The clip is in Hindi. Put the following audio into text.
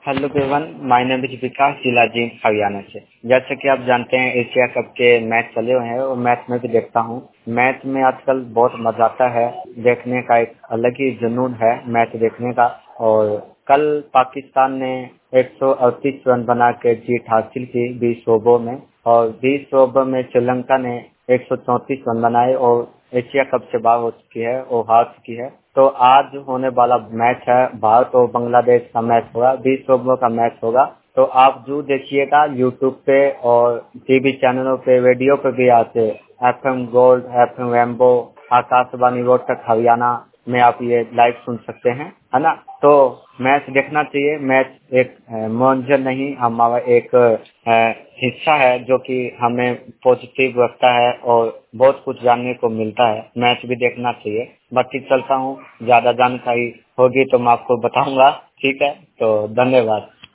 Hello everyone, my name is Vikas, जिला जींद हरियाणा से। जैसे कि आप जानते हैं एशिया कप के मैच चले हुए हैं और मैच में भी देखता हूँ। मैच में आजकल बहुत मजा आता है देखने का, एक अलग ही जुनून है मैच देखने का। और कल पाकिस्तान ने 138 रन बना के जीत हासिल की 20 ओवरों में, और 20 ओवर में श्रीलंका ने 134 रन बनाए और एशिया कप से बाहर हो चुकी है और हार चुकी है। तो आज होने वाला मैच है भारत और बांग्लादेश का मैच होगा, 20 ओवर का मैच होगा। तो आप जो देखिएगा यूट्यूब पे और टीवी चैनलों पे, रेडियो पे भी आते, FM gold, FM rainbow, Akashvani Rohtak Haryana में आप ये लाइव सुन सकते हैं, है ना। तो मैच देखना चाहिए। मैच एक मनोरंजन नहीं, हमारा एक हिस्सा है जो कि हमें पॉजिटिव रखता है और बहुत कुछ जानने को मिलता है। मैच भी देखना चाहिए। बाकी चलता हूँ, ज्यादा जानकारी होगी तो मैं आपको बताऊंगा। ठीक है, तो धन्यवाद।